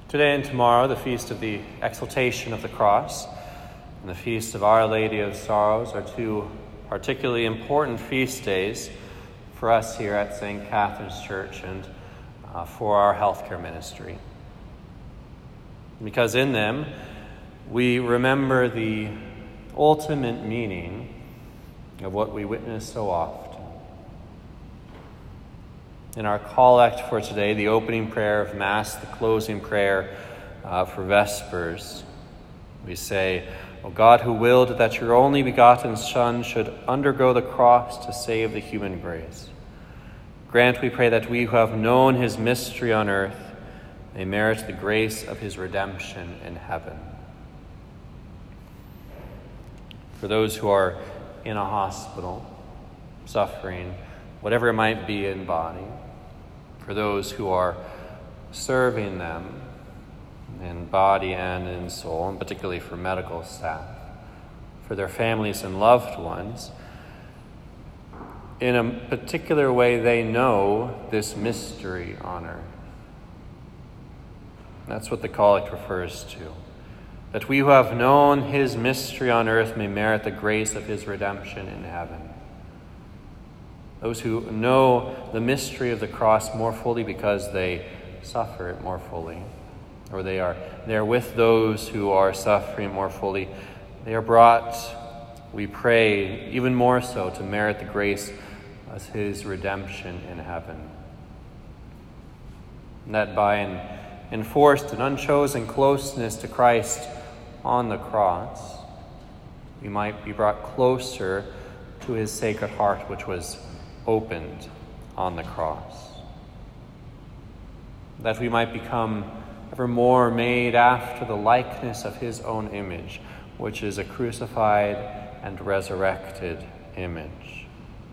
Today and tomorrow, the feast of the Exaltation of the Cross and the feast of Our Lady of Sorrows are two particularly important feast days for us here at St. Catherine's Church and for our healthcare ministry. Because in them, we remember the ultimate meaning of what we witness so often. In our collect for today, the opening prayer of Mass, the closing prayer for Vespers, we say, O God, who willed that your only begotten Son should undergo the cross to save the human race, grant, we pray, that we who have known his mystery on earth may merit the grace of his redemption in heaven. For those who are in a hospital, suffering, whatever it might be in body, for those who are serving them in body and in soul, and particularly for medical staff, for their families and loved ones, in a particular way they know this mystery on earth. That's what the collect refers to. That we who have known his mystery on earth may merit the grace of his redemption in heaven. Those who know the mystery of the cross more fully because they suffer it more fully, or they are there with those who are suffering more fully, they are brought, we pray, even more so to merit the grace of his redemption in heaven. And that by an enforced and unchosen closeness to Christ on the cross, we might be brought closer to his sacred heart, which was opened on the cross. That we might become ever more made after the likeness of his own image, which is a crucified and resurrected image.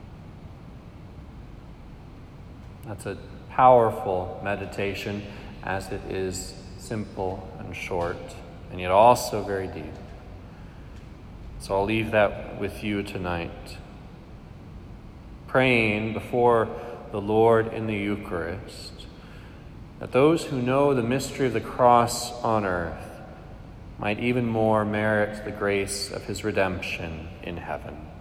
That's a powerful meditation, as it is simple and short, and yet also very deep. So I'll leave that with you tonight, praying before the Lord in the Eucharist, that those who know the mystery of the cross on earth might even more merit the grace of his redemption in heaven.